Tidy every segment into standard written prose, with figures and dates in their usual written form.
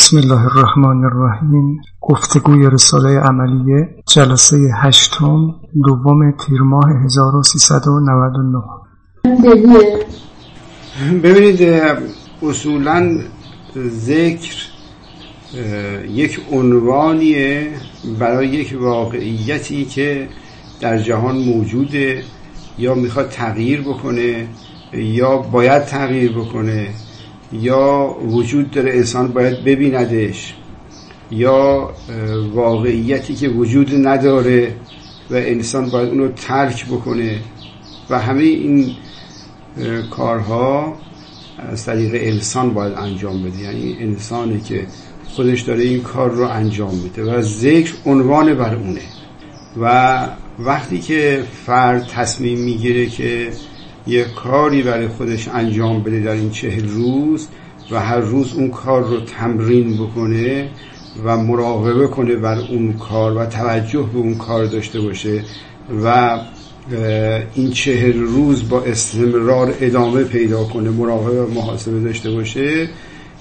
بسم الله الرحمن الرحیم. گفتگوی رساله عملیه، جلسه 8 دوم تیر ماه 1399. ببینید، اصولاً ذکر یک عنوانیه برای یک واقعیتی که در جهان موجوده یا میخواد تغییر بکنه یا باید تغییر بکنه یا وجود داره، انسان باید ببیندش، یا واقعیتی که وجود نداره و انسان باید اونو ترک بکنه و همه این کارها از طریق انسان باید انجام بده. یعنی انسانی که خودش داره این کار رو انجام میده و ذکر عنوان بر اونه. و وقتی که فرد تصمیم میگیره که یه کاری برای خودش انجام بده در این 40 روز و هر روز اون کار رو تمرین بکنه و مراقبه کنه بر اون کار و توجه به اون کار داشته باشه و این 40 روز با استمرار ادامه پیدا کنه، مراقبه و محاسبه داشته باشه،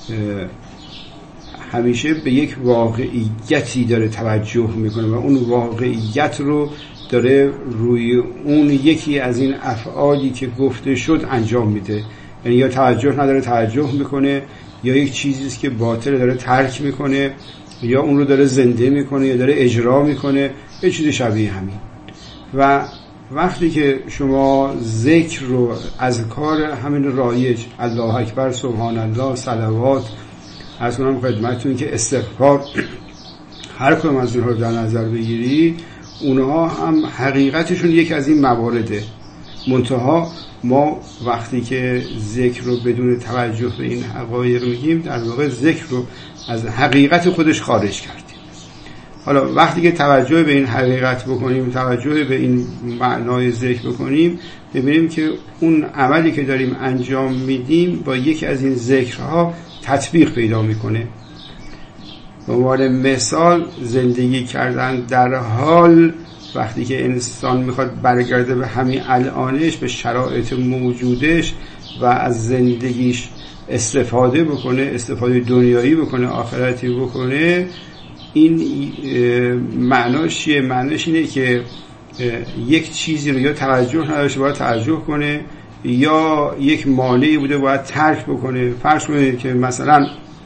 همیشه به یک واقعیتی داره توجه میکنه و اون واقعیت رو داره روی اون یکی از این افعالی که گفته شد انجام میده. یعنی یا توجه نداره توجه میکنه، یا یک چیزیست که باطل داره ترک میکنه، یا اون رو داره زنده میکنه یا داره اجرا میکنه، یه چیز شبیه همین. و وقتی که شما ذکر رو از کار همین رایج، الله اکبر، سبحان الله، صلوات، عرض کنم خدمتتون که استغفار، هر کدوم از اینها رو در نظر بگیری، اونها هم حقیقتشون یک از این موارده. منتها ما وقتی که ذکر رو بدون توجه به این حقایق میگیم، در واقع ذکر رو از حقیقت خودش خارج کردیم. حالا وقتی که توجه به این حقیقت بکنیم، توجه به این معنای ذکر بکنیم، ببینیم که اون عملی که داریم انجام میدیم با یکی از این ذکرها تطبیق پیدا میکنه. به عنوان مثال، زندگی کردن در حال، وقتی که انسان میخواد برگرده به همین الانش، به شرایط موجودش و از زندگیش استفاده بکنه، استفاده دنیایی بکنه، آخرتی بکنه، این معناش چیه؟ معناش اینه که یک چیزی رو یا توجه نداشته باید توجه کنه، یا یک مانعی بوده باید ترک بکنه. فرض کنید که مثلا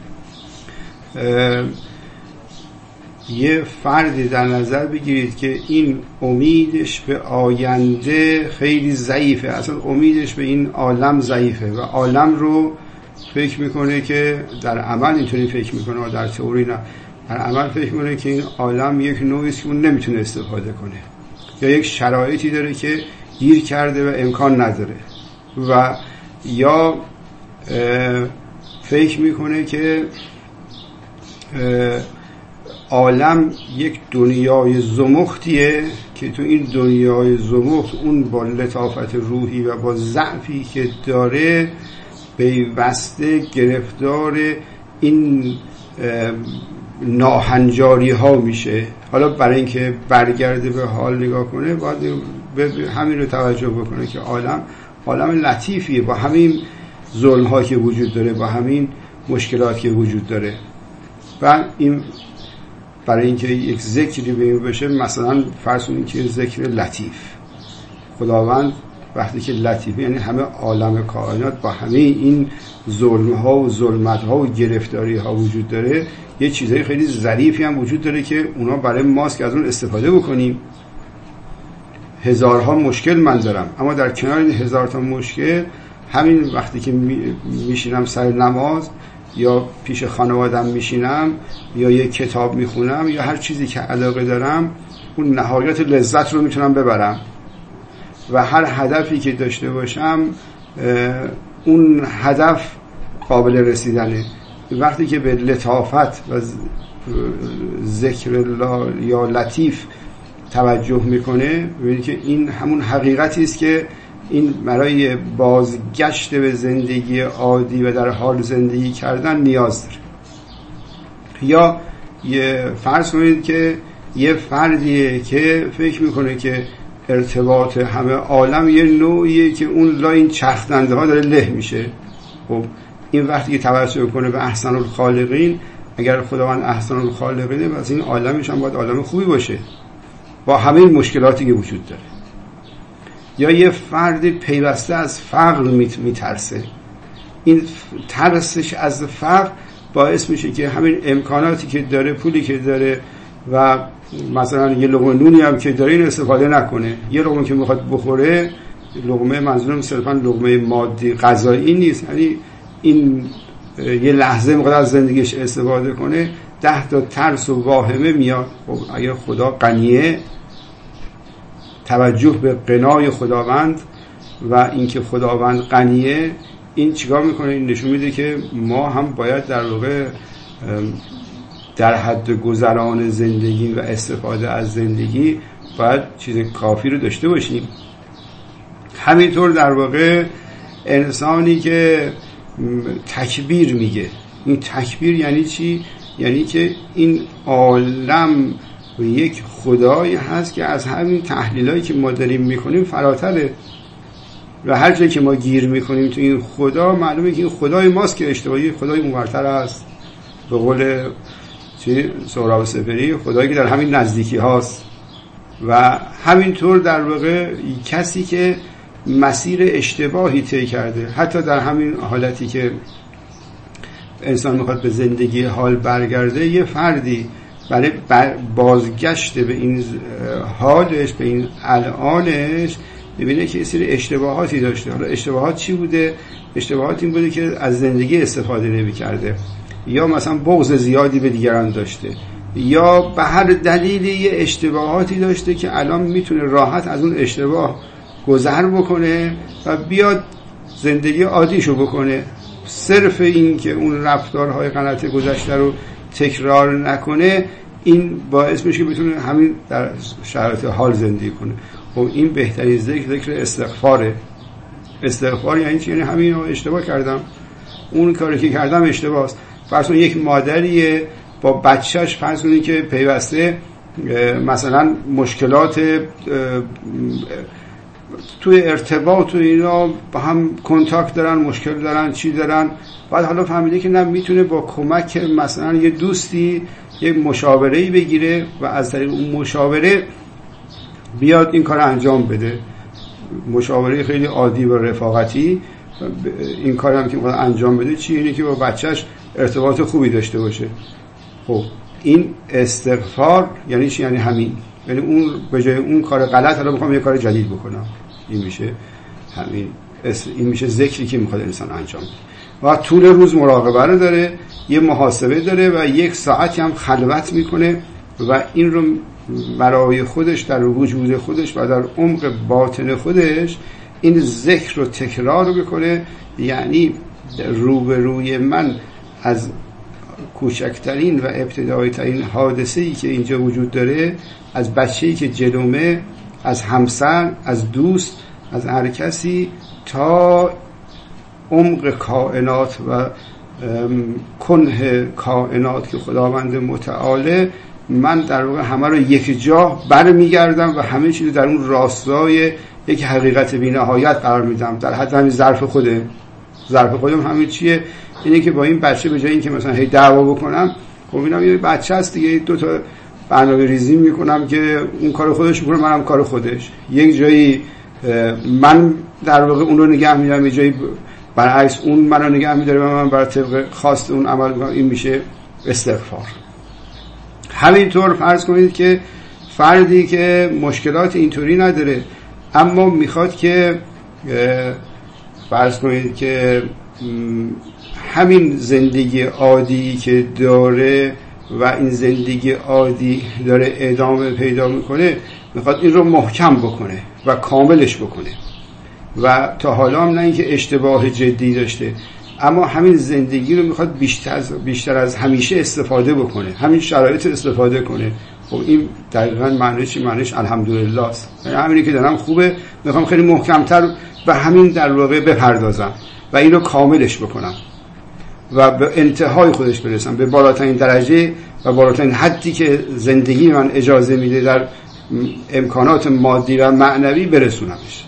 یه فردی در نظر بگیرید که این امیدش به آینده خیلی ضعیفه، اصلا امیدش به این عالم ضعیفه و عالم رو فکر میکنه که در عمل اینطوری فکر میکنه و در تئوری نه، در عمل فکر میکنه که این عالم یک نوعیست که اون نمیتونه استفاده کنه، یا یک شرایطی داره که گیر کرده و امکان نداره، و یا فکر میکنه که عالم یک دنیای زمختیه که تو این دنیای زمخت اون با لطافت روحی و با ضعفی که داره پیوسته گرفتار این ناهنجاری ها میشه. حالا برای اینکه برگرده به حال نگاه کنه، باید همین رو توجه بکنه که عالم لطیفیه با همین ظلم ها که وجود داره، با همین مشکلات که وجود داره. و این برای اینکه یک ذکری به این بشه، مثلا فرض کنید که ذکر لطیف، خداوند وقتی که لطیفه یعنی همه عالم کائنات با همه این ظلم ها و ظلمت ها و گرفتاری ها وجود داره، یه چیزهای خیلی ظریفی هم وجود داره که اونا برای ماست که از اون استفاده بکنیم. هزارها مشکل من دارم، اما در کنار این 1000 تا مشکل، همین وقتی که میشینم سر نماز یا پیش خانوادم میشینم یا یک کتاب میخونم یا هر چیزی که علاقه دارم، اون نهایت لذت رو میتونم ببرم و هر هدفی که داشته باشم اون هدف قابل رسیدنه. وقتی که به لطافت و ذکر الله یا لطیف توجه میکنه، ببینید که این همون حقیقتی است که این برای بازگشت به زندگی عادی و در حال زندگی کردن نیاز داره. یا یه فرض کنید که یه فردیه که فکر میکنه که ارتباط همه عالم یه نوعیه که اون لاین چرخنده ها داره له میشه. خب این وقتی که توجه کنه به احسن الخالقین، اگر خداوند احسن الخالقینه پس این عالمش هم باید عالم خوبی باشه با همه این مشکلاتی که وجود داره. یا یه فرد پیوسته از فقر میترسه، این ترسش از فقر باعث میشه که همین امکاناتی که داره، پولی که داره و مثلا یه لقمه نونی هم که داره این استفاده نکنه. یه لقمه که میخواد بخوره، لقمه منظورم صرفا لقمه مادی غذایی نیست، یعنی این یه لحظه میخواد از زندگیش استفاده کنه، 10 تا ترس و واهمه میاد. خب اگر خدا غنیه، توجه به غنای خداوند و اینکه خداوند غنیه، این چیکار میکنه؟ این نشون میده که ما هم باید در واقع در حد گذران زندگی و استفاده از زندگی باید چیز کافی رو داشته باشیم. همینطور در واقع انسانی که تکبیر میگه، این تکبیر یعنی چی؟ یعنی که این عالم یک خدایی هست که از همین تحلیلایی که ما داریم میکنیم فراتره و هر جایی که ما گیر میکنیم تو این خدا، معلومه که این خدای ماست که اشتباهی، خدای اونورتر است. به قول سهراب سپهری، خدایی که در همین نزدیکی هاست. و همینطور در واقع کسی که مسیر اشتباهی طی کرده، حتی در همین حالتی که انسان میخواد به زندگی حال برگرده، یه فردی برای بازگشت به این حالش، به این الانش، ببینه که یه سری اشتباهاتی داشته. حالا اشتباهات چی بوده؟ اشتباهات این بوده که از زندگی استفاده نمی کرده، یا مثلا بغض زیادی به دیگران داشته، یا به هر دلیلی یه اشتباهاتی داشته که الان میتونه راحت از اون اشتباه گذر بکنه و بیاد زندگی عادیشو بکنه. صرف این که اون رفتارهای غلط گذشته رو تکرار نکنه، این باعث میشه که بتونه همین در شرایط حال زندگی کنه. خب این بهترین ذکر استغفاره. استغفار یعنی چی؟ یعنی همین رو اشتباه کردم، اون کاری که کردم اشتباه است. فرض کن یک مادریه با بچهش، فرض کنید که پیوسته مثلا مشکلات توی ارتباط و اینا با هم کنتاکت دارن، مشکل دارن، چی دارن، بعد حالا فهمیده که نه، میتونه با کمک مثلا یه دوستی یه مشاوره‌ای بگیره و از طریق اون مشاوره بیاد این کار انجام بده. مشاوره خیلی عادی و رفاقتی. این کار هم که میخواد انجام بده چی؟ اینه که با بچهش ارتباط خوبی داشته باشه. خب این استغفار یعنی چی؟ یعنی همین، یعنی اون به جای اون کار غلط حالا میخوام یه کار جدید بکنم. این میشه همین، این میشه ذکری که میخواد انسان انجام بده. و طول روز مراقبه رو داره، یه محاسبه داره و 1 ساعت هم خلوت میکنه و این رو برای خودش، در وجود خودش و در عمق باطن خودش این ذکر رو تکرار بکنه. یعنی روبروی من از کوچکترین و ابتدایی ترین حادثه‌ای که اینجا وجود داره، از بچه‌ای که جلومه، از همسر، از دوست، از هر کسی، تا عمق کائنات و کنه کائنات که خداوند متعال، من در واقع همه رو یک جا برمیگردم و همه چیز در اون راستای یک حقیقت بی‌نهایت قرار میدم. در حد همین ظرف خودم همین چیه؟ اینه که با این بچه به جای این که مثلا هی دعوا بکنم، خب اینم یه بچه هست دیگه، 2 تا برنامه ریزی میکنم که اون کار خودش میکنه، منم کار خودش. یک جایی من در واقع اون رو نگه میدارم، یک جایی برعکس اون منو نگه میداره و من بر طبق خواست اون عمل میکنم. این میشه استغفار. همینطور فرض کنید که فردی که مشکلات اینطوری نداره، اما میخواد که فرض کنید که همین زندگی عادی که داره و این زندگی عادی داره ادامه پیدا میکنه، میخواد این رو محکم بکنه و کاملش بکنه و تا حالا هم نه اینکه اشتباه جدی داشته، اما همین زندگی رو میخواد بیشتر از همیشه استفاده بکنه، همین شرایط استفاده کنه. خب این دقیقاً معنیش چی؟ معنیش الحمدلله است. یعنی همینی که دارم خوبه، میخوام خیلی محکمتر به همین در واقع بپردازم و این رو کاملش بکنم و به انتهای خودش برسم، به بالاترین درجه و بالاترین حدی که زندگی من اجازه میده در امکانات مادی و معنوی برسونمش.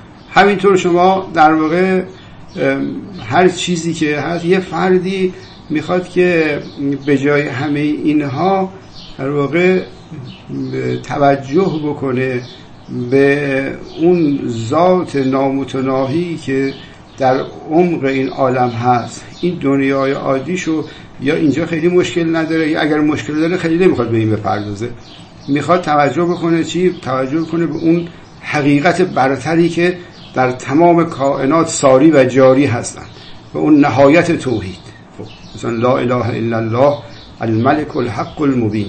همینطور شما در واقع هر چیزی که هست، یه فردی میخواد که به جای همه اینها در واقع توجه بکنه به اون ذات نامتناهی که در عمق این عالم هست. این دنیای عادیشو یا اینجا خیلی مشکل نداره، یا اگر مشکل داره خیلی نمیخواد به این بپردازه، میخواد توجه بکنه توجه کنه به اون حقیقت برتری که در تمام کائنات ساری و جاری هستن، به اون نهایت توحید. خب مثلا لا اله الا الله الملك الحق المبین،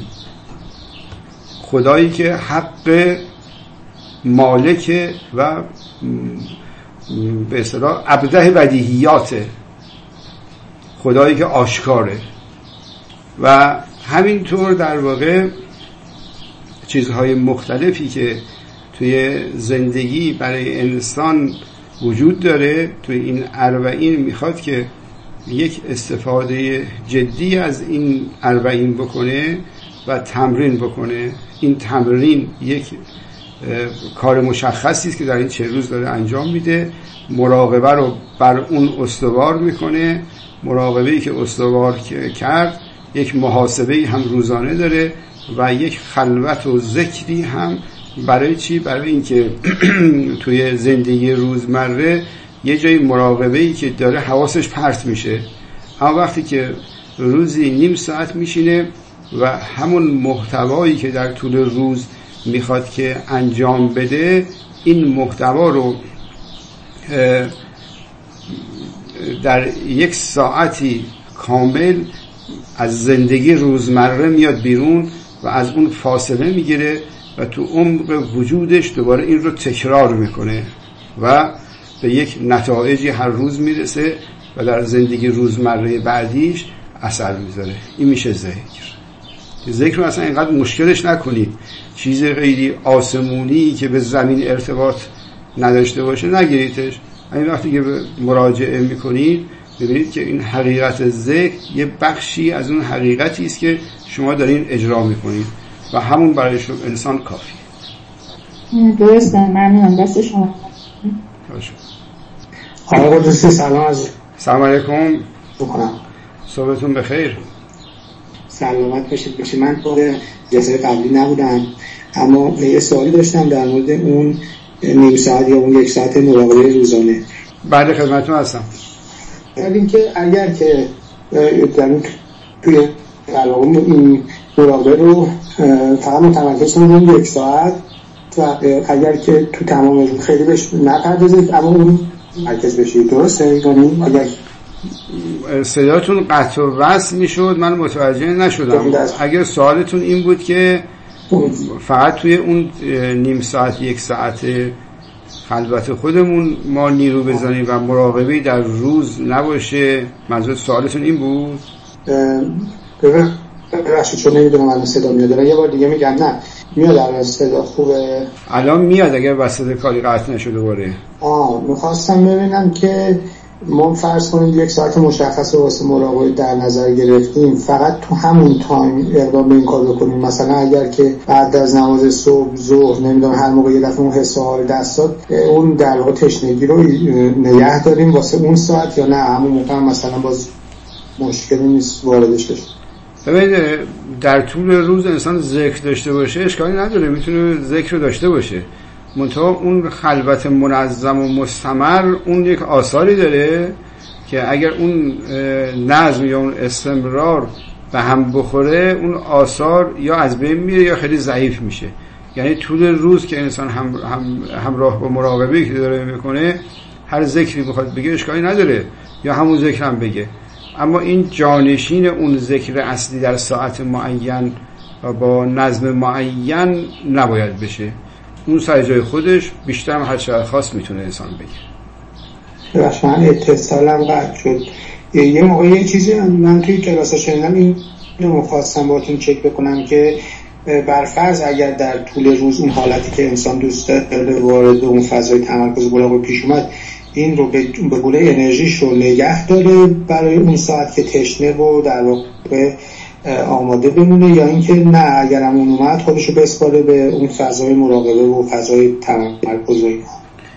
خدایی که حق مالک و به اصطلاح ابدع بدیهیاته، خدایی که آشکاره. و همینطور در واقع چیزهای مختلفی که توی زندگی برای انسان وجود داره، توی این 40 میخواد که یک استفاده جدی از این 40 بکنه و تمرین بکنه. این تمرین یک کار مشخصی است که در این 40 روز داره انجام میده. مراقبه رو بر اون استوار میکنه. مراقبه‌ای که استوار کرد یک محاسبه‌ای هم روزانه داره و یک خلوت و ذکری هم. برای چی؟ برای اینکه توی زندگی روزمره یه جای مراقبه‌ای که داره حواسش پرت میشه، اما وقتی که روزی نیم ساعت میشینه و همون محتوایی که در طول روز میخواد که انجام بده، این محتوا رو در 1 ساعتی کامل از زندگی روزمره میاد بیرون و از اون فاصله میگیره و تو عمق وجودش دوباره این رو تکرار میکنه و به یک نتایجی هر روز میرسه و در زندگی روزمره بعدیش اثر میذاره. این میشه ذکر رو اصلا اینقدر مشکلش نکنید. چیز غیری آسمونی که به زمین ارتباط نداشته باشه نگیریدش. این وقتی که مراجعه میکنید ببینید که این حقیقت ذکر یه بخشی از اون حقیقتی است که شما دارین اجرا میکنید و همون برای انسان کافیه. درسته. ممنونم. دست شما. آقا قدسی سلام علیکم. صبحتون بخیر. سلامت باشید. من طور جلسه قبلی نبودم، اما یه سوالی داشتم در مورد اون نیم ساعت یا اون 1 ساعت مراقبه روزانه. بعد خدمتتون هستم. این که اگر که توی این مراقبه رو فقط متمرکز کنید 1 ساعت و اگر که تو تمام روز خیلی بهش نپردازید اما اون مرکز بشید، درسته؟ یعنی اگر صداتون قطع و وصل میشد من متوجه نشدم. اگر سوالتون این بود که فقط توی اون نیم ساعت 1 ساعت خلوت خودمون ما نیرو بزنیم و مراقبه در روز نباشه، منظور سوالتون این بود؟ ببخشید چون نمیدونم الان صدا میاد. یه بار دیگه میگم. نه میاد الان صدا خوبه؟ الان میاد اگر وسط کاری قطع نشده دوباره. میخواستم ببینم که ما فرض کنید 1 ساعت مشخص واسه مراقبه در نظر گرفتیم، فقط تو همون تایم اقدام به این کار بکنیم. مثلا اگر که بعد از نماز صبح ظهر نمیدونم هر موقع یه دفعه اون حس حال دست داد، اون در واقع تشنگی رو نگه داریم واسه اون ساعت، یا نه همون موقع مثلا باز مشکلی نیست واردش بشه؟ ببینید در طول روز انسان ذکر داشته باشه اشکالی نداره، میتونه ذکر داشته باشه، منتها اون خلوت منظم و مستمر اون یک آثاری داره که اگر اون نظم یا اون استمرار به هم بخوره اون آثار یا از بین میره یا خیلی ضعیف میشه. یعنی طول روز که انسان همراه با مراقبه‌ای که داره میکنه هر ذکری بخواد بگه اشکالی نداره یا همون ذکر هم بگه، اما این جانشین اون ذکر اصلی در ساعت معین و با نظم معین نباید بشه. اون سر جای خودش بیشتر هم هر چقدر خواست میتونه انسان بگه. بخش من اتصالم قطع شد. یه موقع یه چیزی من توی کلاسا شنیدم، این رو خواستم باهاتون چک بکنم که برفرض اگر در طول روز اون حالتی که انسان دوست داره وارد اون فضای تمرکز مراقبه پیش اومد، این رو به گونه انرژیش رو نگه داره برای اون ساعت که تشنه و در واقع آماده بمونه، یا اینکه نه اگر هم اون اومد خودش رو بسپاره به اون فضای مراقبه و فضای تمرکز.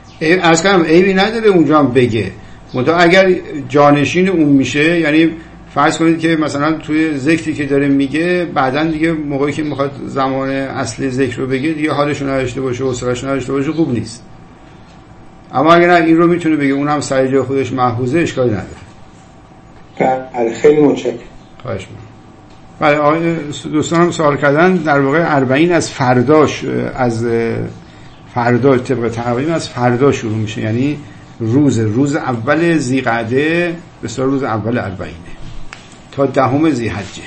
از کنم عیبی نداره اونجا هم بگه، منتها اگر جانشین اون میشه، یعنی فرض کنید که مثلا توی ذکری که داره میگه بعداً دیگه موقعی که میخواد زمان اصلی ذکر رو بگه دیگه حالشو نداشته باشه و حوصله‌شو نداشته باشه خوب نیست. اما اگر نه این رو میتونه بگه اون هم سر جای خودش محفوظه، اشکالی نداره. بله خیلی متشکرم. خواهش می‌کنم. بله دوستان هم سوال کردن در واقع 40 از فرداش، از فردا طبق تقویم از فردا شروع میشه، یعنی روز اول ذیقعده به صورت روز اول 40 تا 10 ذی‌حجه.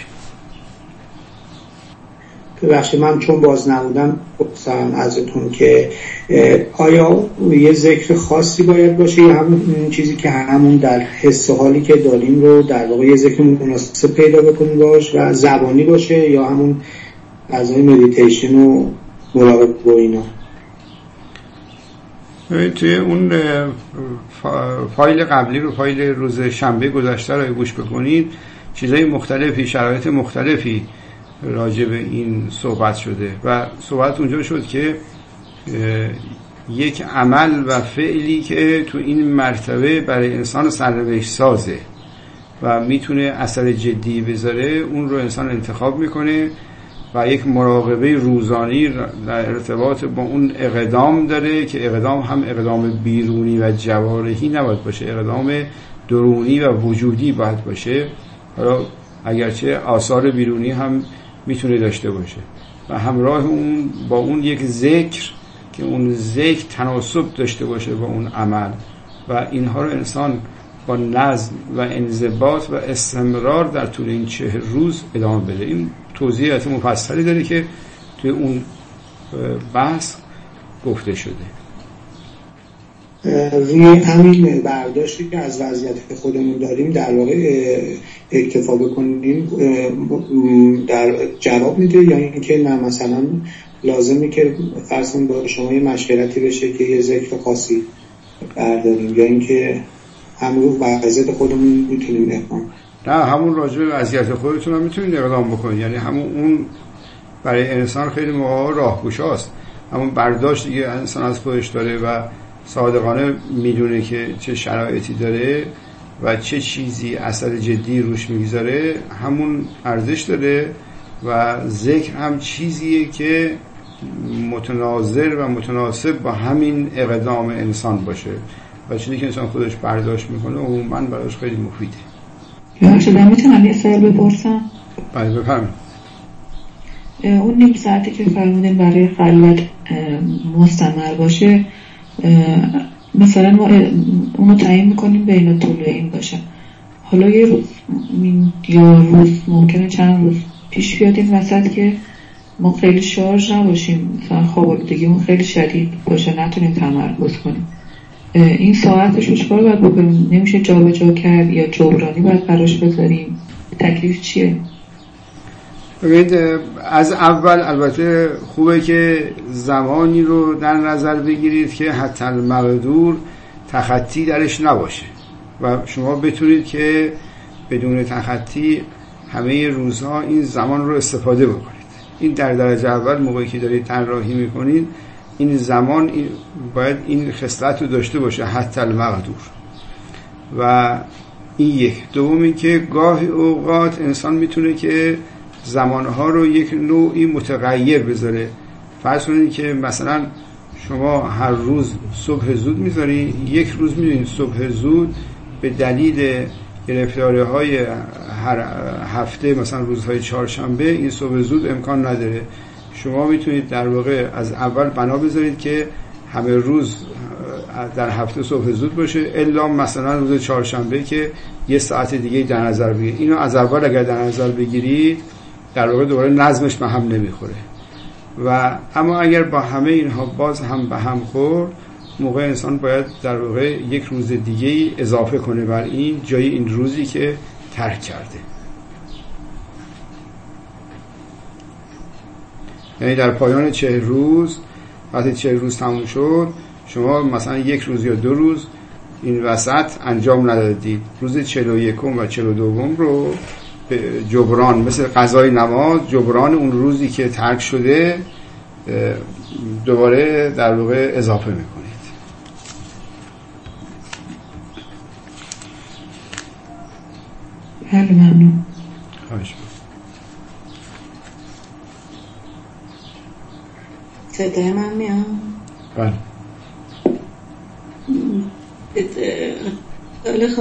ببخشید من چون باز نبودم گفتم ازتون که آیا یه ذکر خاصی باید باشه یا همون چیزی که همون در حس و حالی که داریم رو در واقع یه ذکر مناسب پیدا بکنیم باش و زبانی باشه یا همون فضای مدیتیشن و مراقبه و اینا؟ توی اون فایل قبلی رو، فایل روز شنبه گذشته رو گوش بکنید، چیزای مختلفی، شرایط مختلفی راجع به این صحبت شده و صحبت اونجا شد که یک عمل و فعلی که تو این مرتبه برای انسان سرنوشت سازه و میتونه اثر جدی بذاره، اون رو انسان انتخاب میکنه و یک مراقبه روزانه در ارتباط با اون اقدام داره که اقدام هم اقدام بیرونی و جوارحی نباید باشه، اقدام درونی و وجودی باید باشه. حالا اگرچه آثار بیرونی هم میتونه داشته باشه و همراه اون با اون یک ذکر که اون ذکر تناسب داشته باشه با اون عمل و اینها رو انسان با نظم و انضباط و استمرار در طول این 40 روز ادامه بده. این توضیحات مفصلی داره که توی اون بحث گفته شده. روی همین برداشتی که از وضعیت خودمون داریم در واقع اکتفا بکنیم در جواب میده یا اینکه نه مثلا لازمی که فرض کنیم با شما یه مشورتی بشه که یه ذکر خاصی برداریم یا اینکه همون وضعیت خودمون میتونیم اقدام؟ نه، همون راجع به وضعیت خودتون هم میتونید اقدام بکنید، یعنی همون اون برای انسان خیلی موقع راهگشاست. همون برداشتی که انسان از خودش داره و صادقانه میدونه که چه شرایطی داره و چه چیزی اثر جدی روش میگذاره، همون ارزش داره و ذکر هم چیزیه که متناظر و متناسب با همین اقدام انسان باشه و چیزی که انسان خودش برداشت میکنه عموماً براش خیلی مفیده. من میتونم یه سوال بپرسم؟ بله بفرمایید. اون نیم ساعتی که فرمودین برای خلوت مستمر باشه، مثلا ما اونو تعیین میکنیم بین طول این باشه، حالا یه روز یا روز ممکنه چند روز پیش بیاد این وسط که ما خیلی شارژ نباشیم، مثلا خواب آلودگیمون خیلی شدید باشه، نتونیم تمرکز کنیم، این ساعتش رو چکار باید بکنیم؟ نمیشه جا به جا کرد یا جبرانی باید براش بذاریم؟ تکلیف چیه؟ ببینید، از اول البته خوبه که زمانی رو در نظر بگیرید که حتی المقدور تخطی درش نباشه و شما بتونید که بدون تخطی همه روزها این زمان رو استفاده بکنید. این در درجه اول موقعی که دارید طراحی میکنید این زمان باید این خصلت رو داشته باشه، حتی المقدور. و این یک. دومی که گاهی اوقات انسان میتونه که زمانها رو یک نوعی متغیر بذاره. فرض کنید که مثلا شما هر روز صبح زود میذاری، یک روز میدونید صبح زود به دلیل گرفتاری های هر هفته مثلا روزهای چهارشنبه این صبح زود امکان نداره. شما میتونید در واقع از اول بنا بذارید که همه روز در هفته صبح زود باشه الا مثلا روز چهارشنبه که یه ساعت دیگه در نظر بگیرید. اینو از اول اگر در نظر بگیرید در واقع دوباره نظمش به هم نمیخوره. و اما اگر با همه اینها باز هم به هم خورد، موقع انسان باید در واقع یک روز دیگه اضافه کنه بر این جای این روزی که ترک کرده. یعنی در پایان 40 روز، وقتی 40 روز تموم شد، شما مثلا یک روز یا 2 روز این وسط انجام ندادید، روز 41 و 42 رو به جبران، مثل قضای نماز، جبران اون روزی که ترک شده دوباره در واقع اضافه میکنید. بله ممنون. خواهش صدای من میاد؟ بله. خب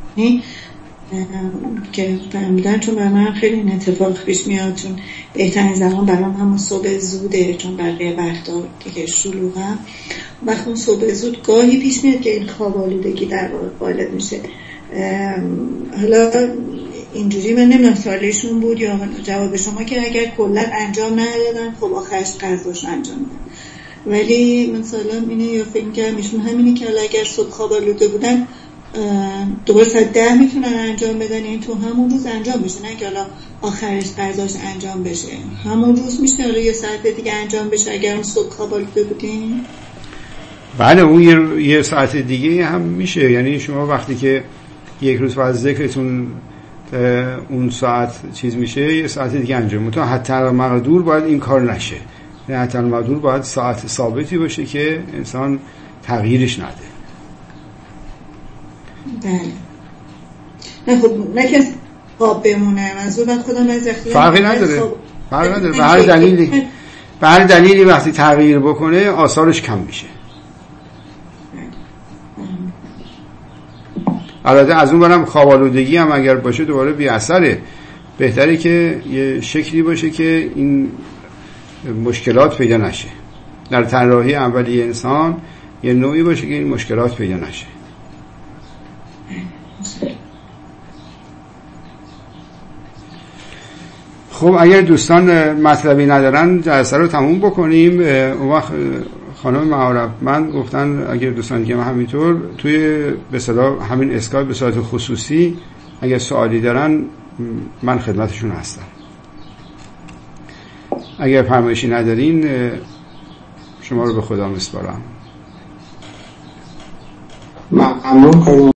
که فهمیدن، چون برای من خیلی این اتفاق پیش میاد، چون بهترین زمان برام همون صبح زوده، چون بقیه وقتا که شلوغم، وقتی اون صبح زود گاهی پیش میاد که این خواب آلودگی در واقع غالب میشه. حالا اینجوری من نمیدونم سوالشون بود یا جواب شما که اگر کلا انجام ندادن خب آخرش قضاش انجام دادن، ولی مثلا اینه یا فکر کنم ایشون همینه که اگر صبح خواب آلوده بودن دوباره ساعت 10 میتونن انجام بدن، این تو همون روز انجام بشه، نه که حالا آخرش قضاش انجام بشه، همون روز میشه حالا یه ساعت دیگه انجام بشه اگر اون صبح خواب آلوده بودین. بله اون یه ساعت دیگه هم میشه، یعنی شما وقتی که یک روز بعد ذکرتون اون ساعت چیز میشه یه ساعت دیگه انجام میده، حتی مقدور باید این کار نشه، یعنی حتی مقدور باید ساعت ثابتی باشه که انسان تغییرش نده. بله نه خب نه که خواب بمونه، منظور بعد خودم از اختیار فرقی نداره، فرقی نداره، به هر دلیلی وقتی تغییر بکنه آثارش کم میشه. البته از اون برم خواب آلودگی هم اگر باشه دوباره بی اثره، بهتره که یه شکلی باشه که این مشکلات پیدا نشه، در طراحی اولیه انسان یه نوعی باشه که این مشکلات پیدا نشه. خب اگر دوستان مطلبی ندارن جلسه رو تموم بکنیم. اون وقت خانم معارف من گفتن اگر دوستان دیگه همینطور توی به اصطلاح همین اسکایپ به صورت خصوصی اگر سوالی دارن من خدمتشون هستم. اگر فرمایشی ندارین شما رو به خدا میسپارم. ممنون.